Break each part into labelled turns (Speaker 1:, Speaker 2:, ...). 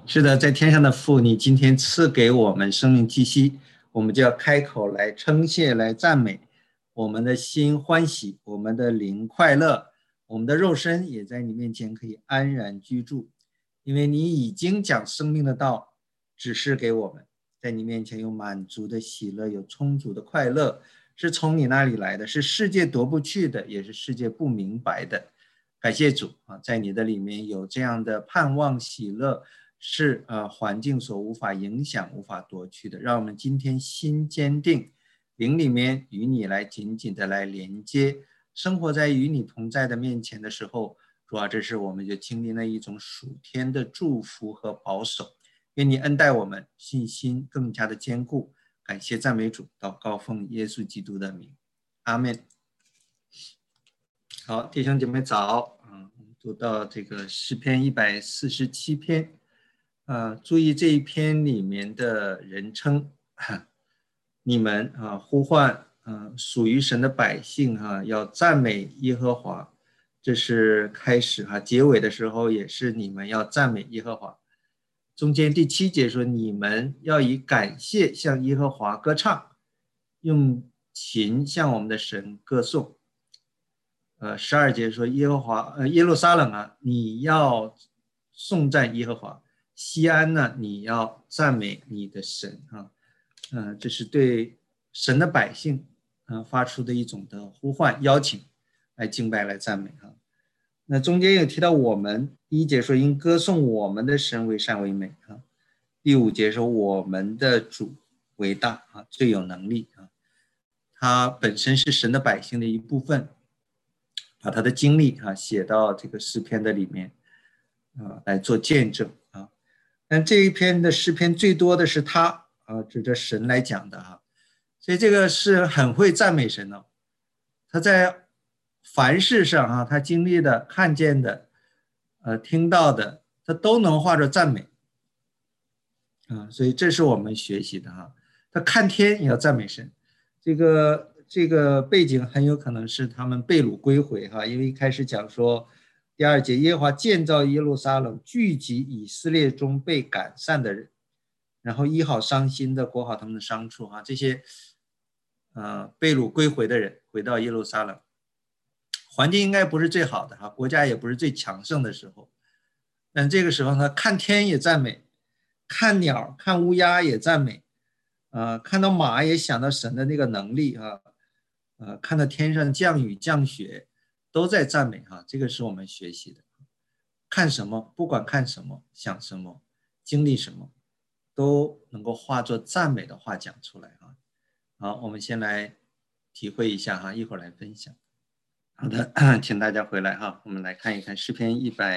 Speaker 1: 是的，在天上的父，你今天赐给我们生命气息，我们就要开口来称谢、来赞美。我们的心欢喜，我们的灵快乐，我们的肉身也在你面前可以安然居住，因为你已经将生命的道指示给我们，在你面前有满足的喜乐，有充足的快乐，是从你那里来的，是世界夺不去的，也是世界不明白的。感谢主啊，在你的里面有这样的盼望、喜乐。是环境所无法影响、无法夺去的。让我们今天心坚定，灵里面与你来紧紧的来连接，生活在与你同在的面前的时候，主啊，这是我们就经历了一种属天的祝福和保守。愿你恩待我们，信心更加的坚固。感谢赞美主，祷告奉耶稣基督的名，阿们。好，弟兄姐妹早，读到这个诗篇147篇。注意这一篇里面的人称，你们呼唤属于神的百姓要赞美耶和华，这是开始结尾的时候也是你们要赞美耶和华。中间第7节说你们要以感谢向耶和华歌唱，用琴向我们的神歌颂。12节说耶路撒冷你要颂赞耶和华。西安呢，你要赞美你的神这是对神的百姓发出的一种的呼唤邀请，来敬拜来赞美那中间有提到我们，第1节说因歌颂我们的神为善为美第5节说我们的主为大最有能力他本身是神的百姓的一部分，把他的经历写到这个诗篇的里面来做见证但这一篇的诗篇最多的是他指着神来讲的所以这个是很会赞美神的。他在凡事上他经历的、看见的、听到的，他都能化作赞美所以这是我们学习的他看天也要赞美神。这个背景很有可能是他们被掳归回因为一开始讲说第2节耶和华建造耶路撒冷，聚集以色列中被赶散的人，然后医好伤心的，裹好他们的伤处这些被掳归回的人回到耶路撒冷，环境应该不是最好的国家也不是最强盛的时候，但这个时候呢，看天也赞美，看鸟看乌鸦也赞美看到马也想到神的那个能力看到天上降雨降雪都在赞美这个是我们学习的。看什么，不管看什么，想什么，经历什么，都能够化作赞美的话讲出来好，我们先来体会一下一会儿来分享。好的，请大家回来我们来看一看诗篇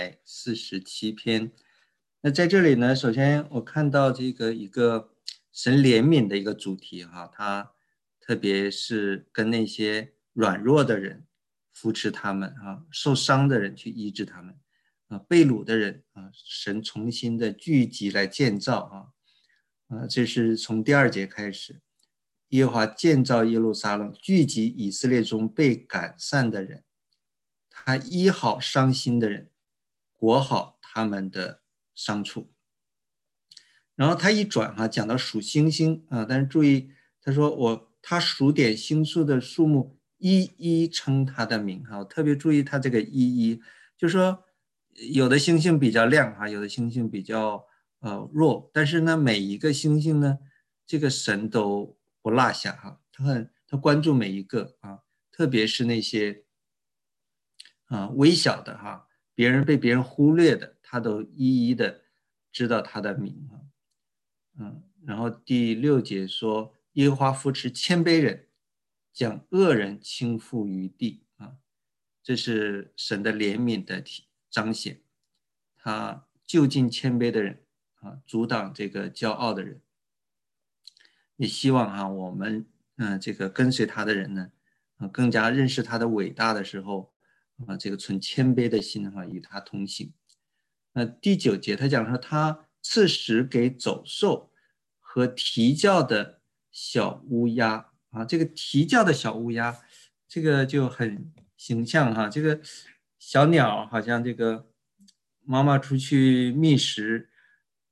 Speaker 1: 147篇。那在这里呢，首先我看到这个一个神怜悯的一个主题他特别是跟那些软弱的人扶持他们受伤的人去医治他们被掳的人神重新的聚集来建造这是从第2节开始，耶和华建造耶路撒冷，聚集以色列中被赶散的人，他医好伤心的人，裹好他们的伤处。然后他一转讲到数星星但是注意他说他数点星宿的数目，一一称他的名特别注意他这个一一，就是說有的星星比较亮有的星星比较弱，但是呢每一个星星呢这个神都不落下他关注每一个特别是那些微小的被别人忽略的，他都一一的知道他的名然后第6节说耶和华扶持谦卑人，将恶人倾覆于地这是神的怜悯的彰显，他就近谦卑的人阻挡这个骄傲的人。也希望我们这个跟随他的人呢更加认识他的伟大的时候这个存谦卑的心与他同行。第9节他讲说他赐食给走兽和啼叫的小乌鸦这个啼叫的小乌鸦这个就很形象这个小鸟好像这个妈妈出去觅食，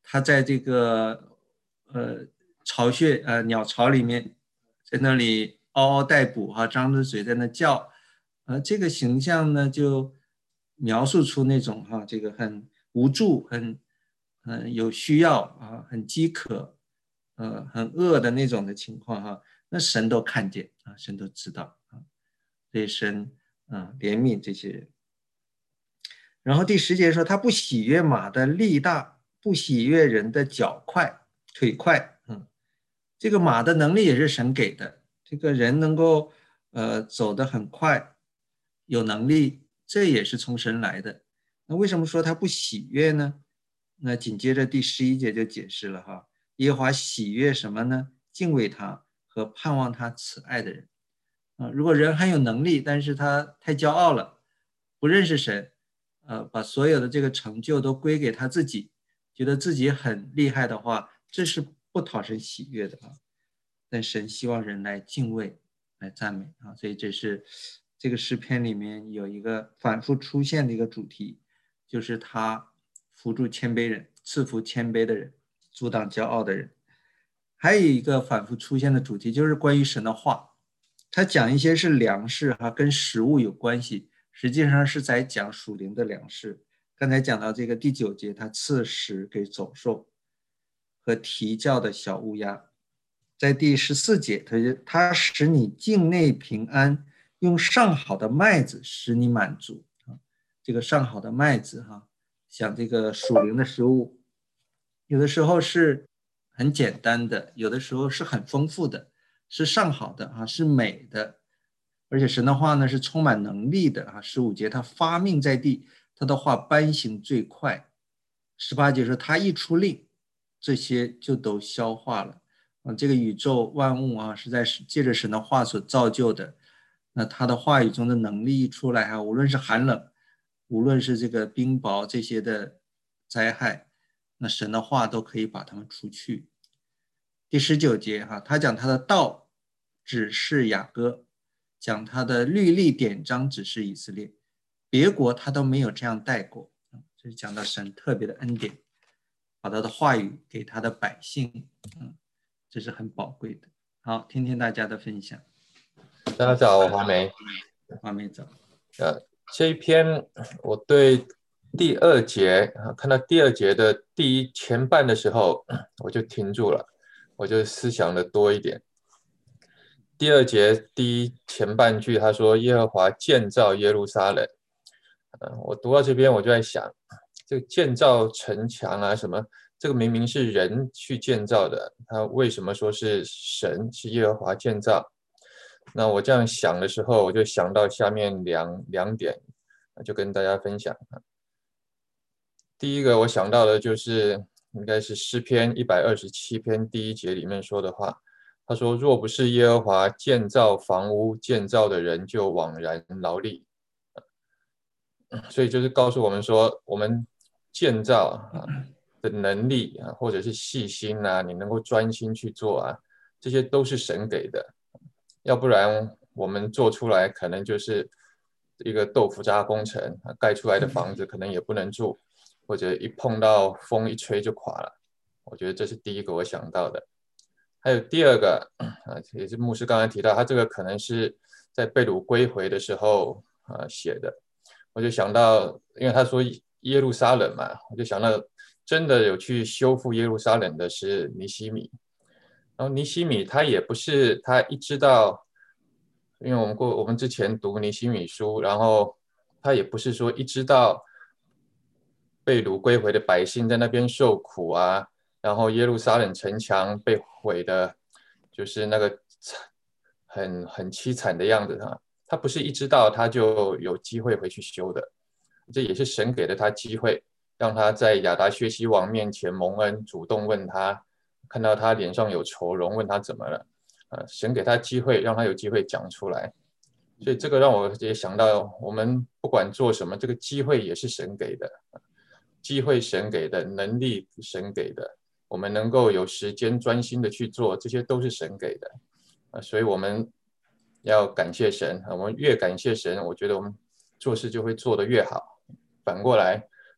Speaker 1: 他在这个巢穴鸟巢里面，在那里嗷嗷待哺张着嘴在那叫，这个形象呢就描述出那种这个很无助、很有需要很饥渴，很饿的那种的情况那神都看见神都知道所以神怜悯这些人。然后第10节说，他不喜悦马的力大，不喜悦人的脚快腿快。这个马的能力也是神给的，这个人能够走得很快，有能力，这也是从神来的。那为什么说他不喜悦呢？那紧接着第11节就解释了耶和华喜悦什么呢？敬畏他和盼望他慈爱的人。如果人很有能力，但是他太骄傲了，不认识神，把所有的这个成就都归给他自己，觉得自己很厉害的话，这是不讨神喜悦的但神希望人来敬畏，来赞美所以这是这个诗篇里面有一个反复出现的一个主题，就是他扶助谦卑人，赐福谦卑的人，阻挡骄傲的人。还有一个反复出现的主题，就是关于神的话，他讲一些是粮食跟食物有关系，实际上是在讲属灵的粮食。刚才讲到这个第9节，他赐食给走兽和啼叫的小乌鸦。在第14节，他使你境内平安，用上好的麦子使你满足这个上好的麦子像这个属灵的食物，有的时候是很简单的，有的时候是很丰富的，是上好的是美的，而且神的话呢是充满能力的15节，他发命在地，他的话颁行最快。18节说他一出令，这些就都消化了这个宇宙万物是在借着神的话所造就的。那他的话语中的能力一出来无论是寒冷，无论是这个冰雹这些的灾害，那神的话都可以把他们除去。第19节他讲他的道指示雅各，讲他的律例典章指示以色列，别国他都没有这样带过。这是讲到神特别的恩典，把他的话语给他的百姓这是很宝贵的。好，听听大家的分享。
Speaker 2: 大家早，我华梅。
Speaker 1: 华梅早。
Speaker 2: 这一篇我对第2节看到第2节的前半的时候，我就停住了，我就思想的多一点。第2节前半句他说耶和华建造耶路撒冷，我读到这边我就在想，这个建造城墙什么，这个明明是人去建造的，他为什么说是神是耶和华建造？那我这样想的时候，我就想到下面两点，就跟大家分享。第一个我想到的就是应该是诗篇127篇第1节里面说的话，他说若不是耶和华建造房屋，建造的人就枉然劳力。所以就是告诉我们说，我们建造的能力或者是细心你能够专心去做这些都是神给的，要不然我们做出来可能就是一个豆腐渣工程，盖出来的房子可能也不能住，或者一碰到风一吹就垮了。我觉得这是第一个我想到的。还有第二个也是牧师刚才提到，他这个可能是在被掳归回的时候写的。我就想到，因为他说耶路撒冷嘛，我就想到真的有去修复耶路撒冷的是尼希米。然后尼希米他也不是他一知道，因为我们之前读尼希米书，然后他也不是说一知道被掳归回的百姓在那边受苦然后耶路撒冷城墙被毁的，就是那个很凄惨的样子他不是一知道他就有机会回去修的，这也是神给了他机会，让他在亚达薛西王面前蒙恩，主动问他，看到他脸上有愁容，问他怎么了，神给他机会，让他有机会讲出来。所以这个让我也想到，我们不管做什么，这个机会也是神给的，机会神给的，能力神给的，我们能够有时间专心的去做，这些都是神给的所以我们要感谢神，我们越感谢神，我觉得我们做事就会做得越好。反过来，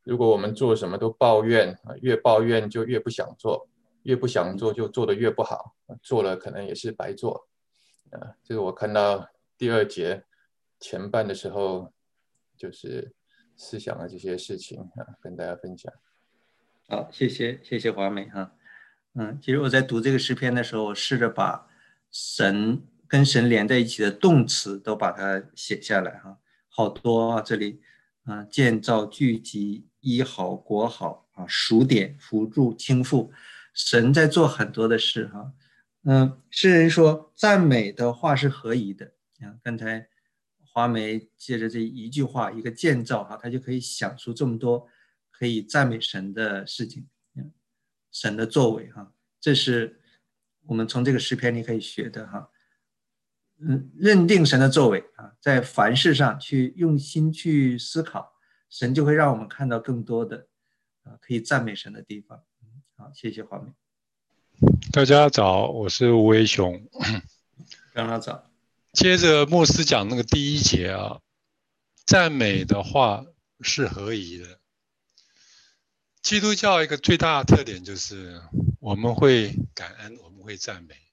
Speaker 2: 如果我们做什么都抱怨，越抱怨就越不想做，越不想做就做得越不好，做了可能也是白做。这个我看到第二节前半的时候，就是思想的这些事情跟大家分享。
Speaker 1: 好，谢谢华美哈。其实我在读这个诗篇的时候，我试着把神跟神连在一起的动词都把它写下来哈，好多啊，这里建造、聚集、医好、国好啊，数点、扶助、倾覆，神在做很多的事哈。诗人说赞美的话是合宜的刚才华梅借着这一句话，一个建造哈，他就可以想出这么多可以赞美神的事情，神的作为哈，这是我们从这个诗篇里可以学的哈。认定神的作为在凡事上去用心去思考，神就会让我们看到更多的可以赞美神的地方。好，谢谢华梅。
Speaker 3: 大家早，我是吴维雄。
Speaker 1: 让他早。
Speaker 3: 接着牧师讲那个第一节啊，赞美的话是合宜的。基督教一个最大的特点就是我们会感恩，我们会赞美。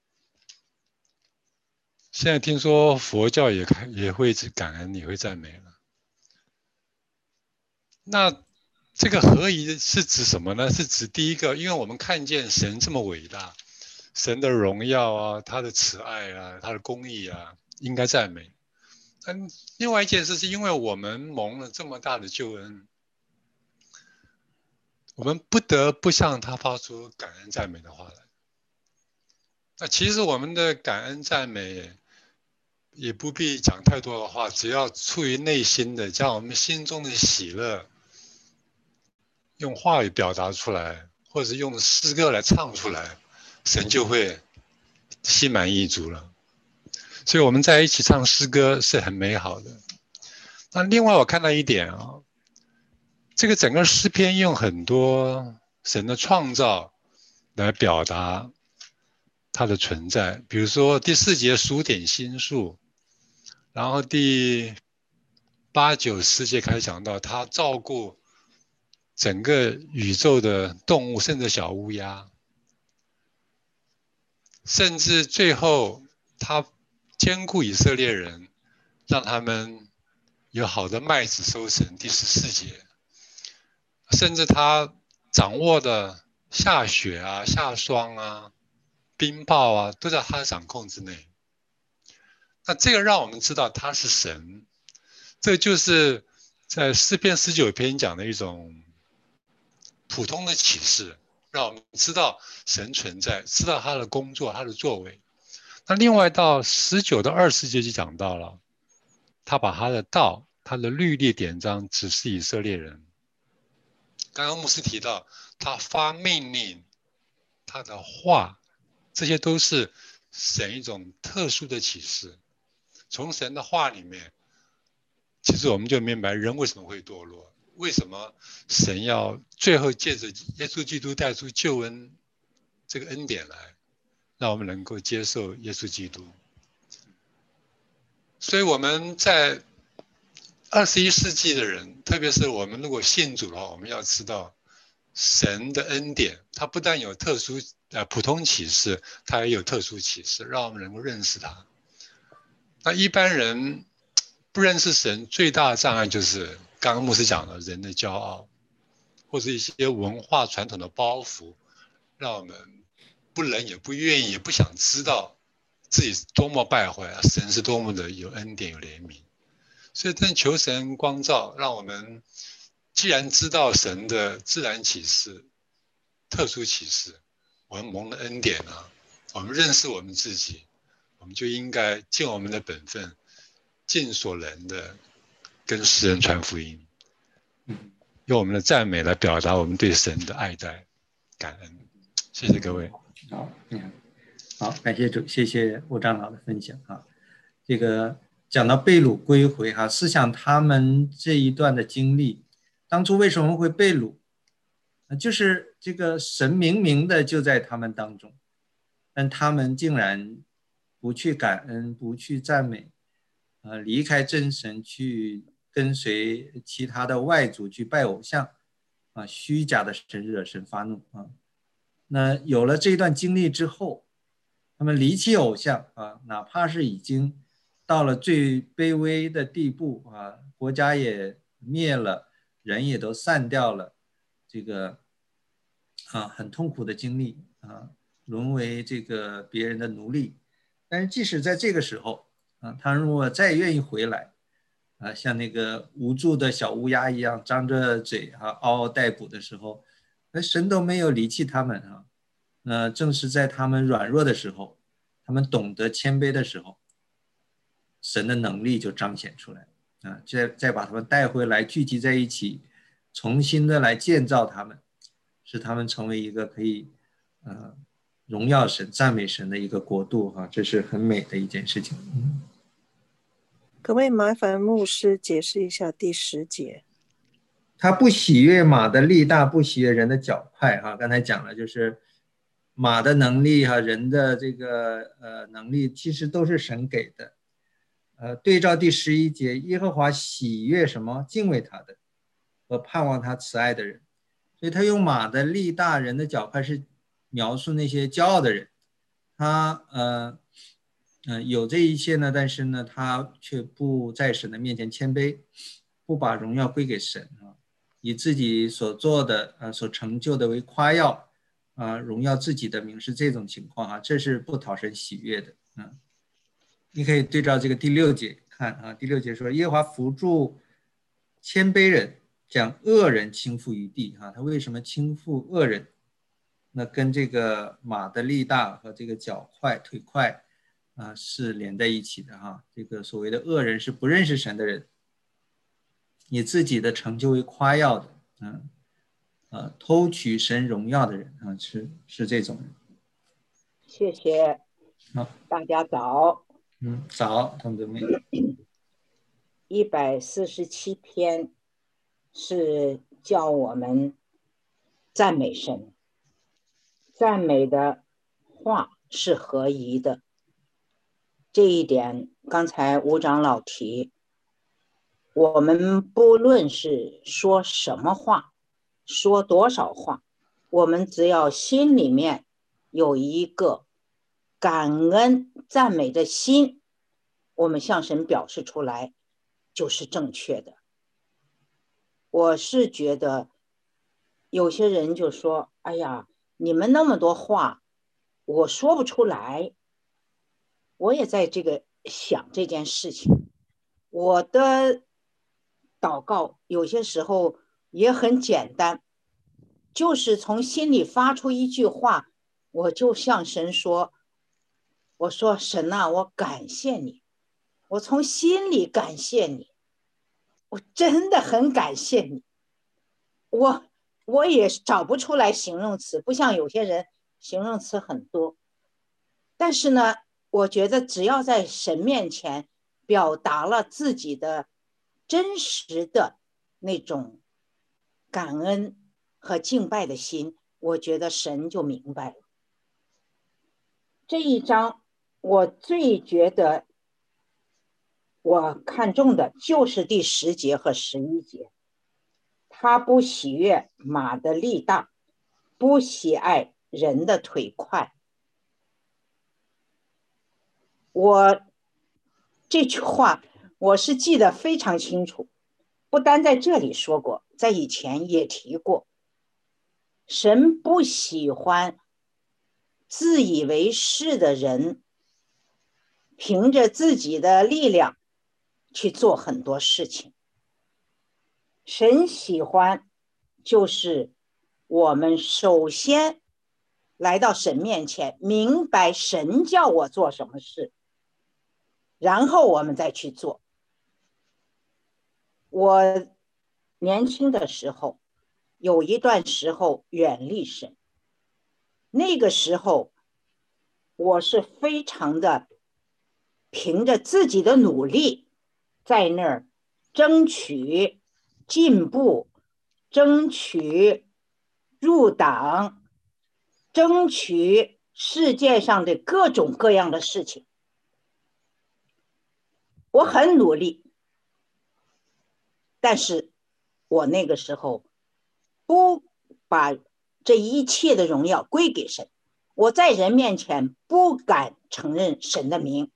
Speaker 3: 现在听说佛教也会感恩，也会赞美了。那这个合宜是指什么呢？是指第一个，因为我们看见神这么伟大，神的荣耀啊，他的慈爱啊，他的公义啊，应该赞美。另外一件事是因为我们蒙了这么大的救恩，我们不得不向他发出感恩赞美的话来。那其实我们的感恩赞美也不必讲太多的话，只要出于内心的，将我们心中的喜乐用话语表达出来，或者用诗歌来唱出来，神就会心满意足了。所以我们在一起唱诗歌是很美好的。那另外我看到一点啊，这个整个诗篇用很多神的创造来表达它的存在，比如说第4节数点星数，然后第8、9、10节开始讲到他照顾整个宇宙的动物，甚至小乌鸦，甚至最后他兼顾以色列人，让他们有好的麦子收成，第14节，甚至他掌握的下雪啊、下霜啊、冰雹啊，都在他的掌控之内。那这个让我们知道他是神，这就是在诗篇19篇讲的一种普通的启示，让我们知道神存在，知道他的工作，他的作为。那另外到19到20节就讲到了，他把他的道、他的律例典章指示以色列人。刚刚牧师提到他发命令，他的话，这些都是神一种特殊的启示。从神的话里面，其实我们就明白人为什么会堕落，为什么神要最后借着耶稣基督带出救恩这个恩典来，让我们能够接受耶稣基督。所以我们在21世纪的人，特别是我们如果信主的话，我们要知道神的恩典，它不但有特殊普通启示，它也有特殊启示，让我们能够认识它。那一般人不认识神最大的障碍就是刚刚牧师讲的人的骄傲，或者一些文化传统的包袱，让我们不能也不愿意也不想知道自己多么败坏啊，神是多么的有恩典有怜悯。所以真求神光照，让我们既然知道神的自然启示、特殊启示，我们蒙了恩典啊，我们认识我们自己，我们就应该尽我们的本分，尽所能的跟世人传福音，用我们的赞美来表达我们对神的爱戴、感恩。谢谢各位。
Speaker 1: 好，感谢主，谢谢吴长老的分享这个讲到被掳归回思想他们这一段的经历，当初为什么会被掳？就是这个神明明的就在他们当中，但他们竟然不去感恩，不去赞美，离开真神去跟随其他的外族去拜偶像啊，虚假的神惹神发怒啊。那有了这段经历之后，他们离弃偶像啊，哪怕是已经到了最卑微的地步啊，国家也灭了，人也都散掉了，这个很痛苦的经历啊，沦为这个别人的奴隶。但是即使在这个时候啊，他如果再愿意回来啊，像那个无助的小乌鸦一样张着嘴啊，嗷嗷待哺的时候，那神都没有离弃他们啊。那正是在他们软弱的时候，他们懂得谦卑的时候，神的能力就彰显出来啊，再把他们带回来，聚集在一起，重新的来建造他们，使他们成为一个可以荣耀神、赞美神的一个国度哈，这是很美的一件事情。
Speaker 4: 可不可以麻烦牧师解释一下第10节？
Speaker 1: 他不喜悦马的力大，不喜悦人的脚快哈。刚才讲了，就是马的能力哈，人的这个能力其实都是神给的。对照第11节，耶和华喜悦什么？敬畏他的和盼望他慈爱的人。所以他用马的力大，人的脚快是描述那些骄傲的人。他有这一切呢，但是呢，他却不在神的面前谦卑，不把荣耀归给神啊，以自己所做的所成就的为夸耀啊，荣耀自己的名，是这种情况啊，这是不讨神喜悦的啊。你可以对照这个第6节看啊，第6节说耶和华扶助谦卑人，将恶人倾覆于地啊。他为什么倾覆恶人？那跟这个马的力大和这个脚快、腿快是连在一起的哈。这个所谓的恶人是不认识神的人，以自己的成就为夸耀的，偷取神荣耀的人啊，是这种人。
Speaker 5: 谢谢。
Speaker 1: 好，
Speaker 5: 大家早。
Speaker 1: 早，同志们。
Speaker 5: 147篇是叫我们赞美神，赞美的话是合宜的。这一点刚才吴长老提，我们不论是说什么话，说多少话，我们只要心里面有一个感恩赞美的心，我们向神表示出来就是正确的。我是觉得有些人就说，哎呀，你们那么多话我说不出来。我也在这个想这件事情，我的祷告有些时候也很简单，就是从心里发出一句话，我就向神说，我说神啊，我感谢你，我从心里感谢你，我真的很感谢你。我也找不出来形容词，不像有些人形容词很多，但是呢，我觉得只要在神面前表达了自己的真实的那种感恩和敬拜的心，我觉得神就明白了。这一章我最觉得我看重的就是第10节和11节，他不喜悦马的力大，不喜爱人的腿快。我这句话我是记得非常清楚，不单在这里说过，在以前也提过。神不喜欢自以为是的人，凭着自己的力量去做很多事情。神喜欢就是我们首先来到神面前，明白神叫我做什么事，然后我们再去做。我年轻的时候有一段时候远离神，那个时候我是非常的凭着自己的努力在那儿争取进步，争取入党，争取世界上的各种各样的事情。我很努力， 但是我那个时候不把这一切的荣耀归给神，我在人面前不敢承认神的名。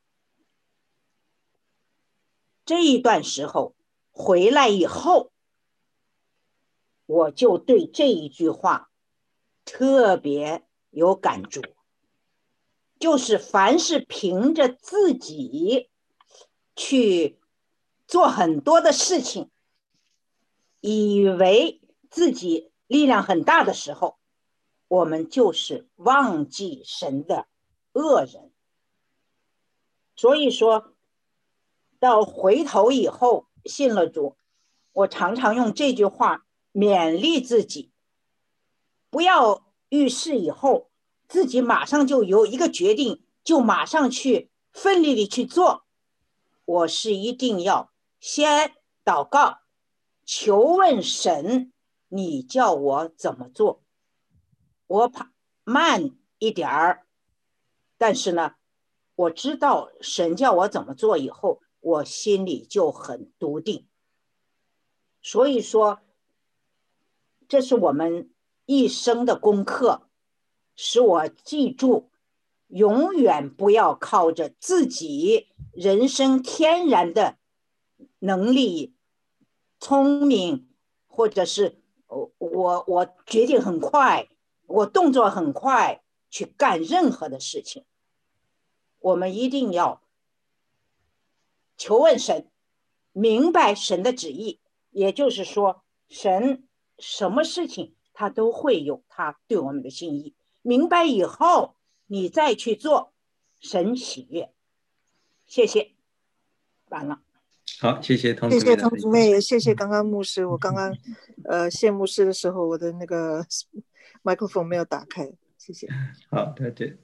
Speaker 5: 这一段时候回来以后，我就对这一句话特别有感触，就是凡是凭着自己去做很多的事情，以为自己力量很大的时候，我们就是忘记神的恶人。所以说到回头以后信了主，我常常用这句话勉励自己，不要遇事以后自己马上就有一个决定，就马上去奋力的去做。我是一定要先祷告，求问神，你叫我怎么做。我慢一点儿，但是呢，我知道神叫我怎么做以后，我心里就很笃定。所以说，这是我们一生的功课，使我记住，永远不要靠着自己人生天然的能力、聪明，或者是我决定很快，我动作很快去干任何的事情。我们一定要求问神，明白神的旨意，也就是说，神什么事情他都会有他对我们的心意。明白以后，你再去做，神喜悦。谢谢，完了。
Speaker 1: 好，谢谢童
Speaker 4: 谢谢
Speaker 1: 姊妹的分享。
Speaker 4: 童姊妹，也谢谢刚刚牧师。我刚刚谢牧师的时候，我的那个麦克风没有打开，谢谢。
Speaker 1: 好的，对，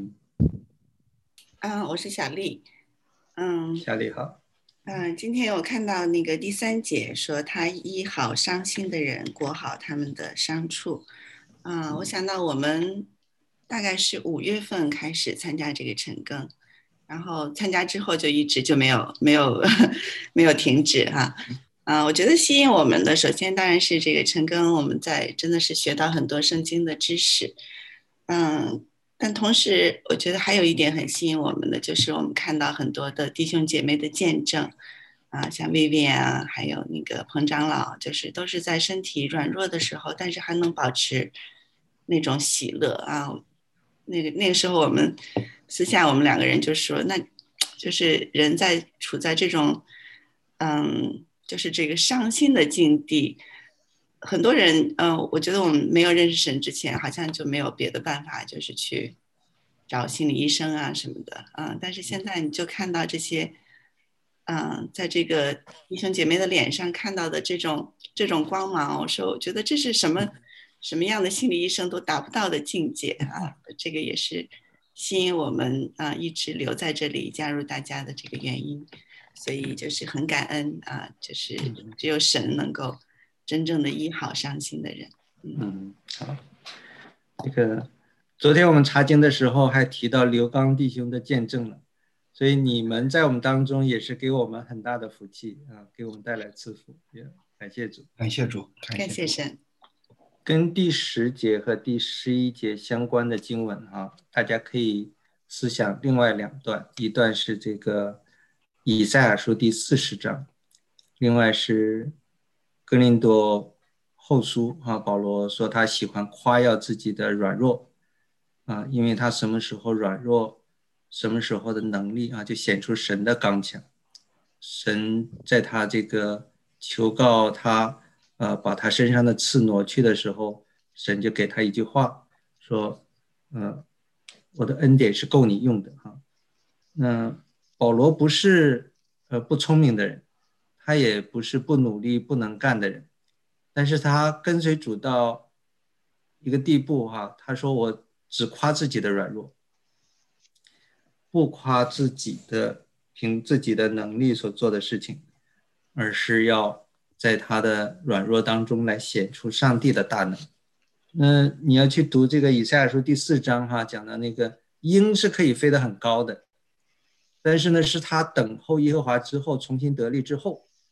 Speaker 6: 我是小丽。
Speaker 1: 小丽好。
Speaker 6: 今天我看到那个第3节说他医好伤心的人，裹好他们的伤处。我想到我们大概是5月份开始参加这个晨更，然后参加之后就一直就没有停止哈。我觉得吸引我们的，首先当然是这个晨更，我们真的是学到很多圣经的知识。但同时我觉得还有一点很吸引我们的，就是我们看到很多的弟兄姐妹的见证像Vivian啊，还有那个彭长老，就是都是在身体软弱的时候，但是还能保持那种喜乐啊。那个时候我们私下我们2个人就说，那就是人处在这种就是这个伤心的境地，很多人我觉得我们没有认识神之前，好像就没有别的办法，就是去找心理医生啊什么的但是现在你就看到这些在这个弟兄姐妹的脸上看到的这种光芒，我觉得这是什么样的心理医生都达不到的境界这个也是吸引我们一直留在这里加入大家的这个原因。所以就是很感恩就是只有神能够真正的医好伤心的人。
Speaker 1: 好。这个昨天我们查经的时候还提到刘刚弟兄的见证了，所以你们在我们当中也是给我们很大的福气给我们带来赐福，感谢主，
Speaker 7: 感谢主，
Speaker 6: 感谢神。
Speaker 1: 跟第10节和第11节相关的经文大家可以思想另外2段，一段是这个以赛亚书第40章，另外是哥林多后书保罗说他喜欢夸耀自己的软弱因为他什么时候软弱，什么时候的能力就显出神的刚强。神在他这个求告他把他身上的刺挪去的时候，神就给他一句话说我的恩典是够你用的那保罗不是不聪明的人，他也不是不努力不能干的人，但是他跟随主到一个地步他说我只夸自己的软弱，不夸自己的凭自己的能力所做的事情，而是要在他的软弱当中来显出上帝的大能。那你要去读这个以赛亚书第4章讲的那个鹰是可以飞得很高的，但是呢是他等候耶和华之后重新得力之后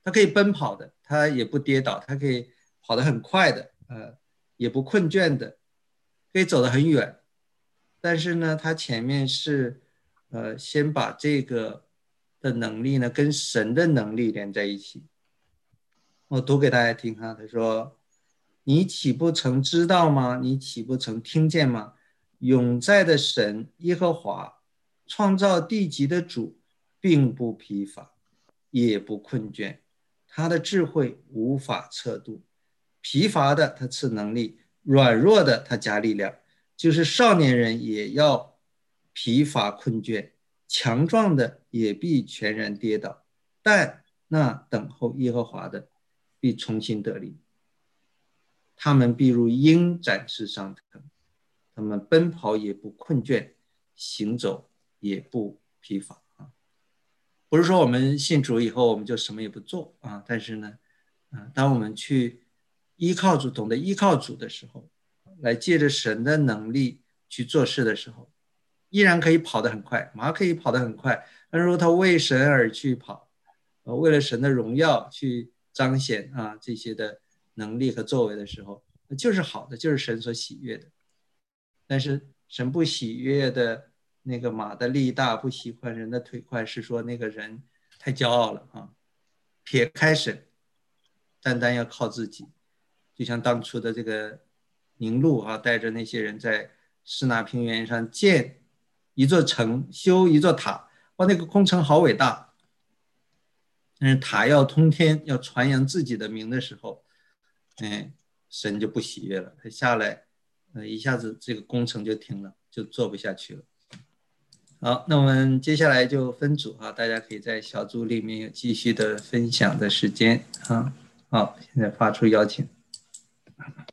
Speaker 1: 它可以奔跑的，它也不跌倒，它可以跑得很快的，也不困倦的，可以走得很远。但是呢，它前面是先把这个的能力呢跟神的能力连在一起。我读给大家听哈，他说：“你岂不曾知道吗？你岂不曾听见吗？永在的神耶和华，创造地极的主，并不疲乏，也不困倦，他的智慧无法测度。疲乏的他赐能力，软弱的他加力量。就是少年人也要疲乏困倦，强壮的也必全然跌倒。但那等候耶和华的，必重新得力。他们必如鹰展翅上腾，他们奔跑也不困倦，行走也不疲乏。”不是说我们信主以后我们就什么也不做啊，但是呢，当我们去依靠主，懂得依靠主的时候，来借着神的能力去做事的时候，依然可以跑得很快，马可以跑得很快。但如果他为神而去跑，为了神的荣耀去彰显这些的能力和作为的时候，就是好的，就是神所喜悦的。但是神不喜悦的那个马的力大，不喜欢人的腿快，是说那个人太骄傲了啊，撇开神，单单要靠自己。就像当初的这个宁禄带着那些人在示拿平原上建一座城，修一座塔，哇，那个工程好伟大。但是塔要通天，要传扬自己的名的时候，神就不喜悦了，他下来，一下子这个工程就停了，就做不下去了。好，那我们接下来就分组大家可以在小组里面有继续的分享的时间好，现在发出邀请。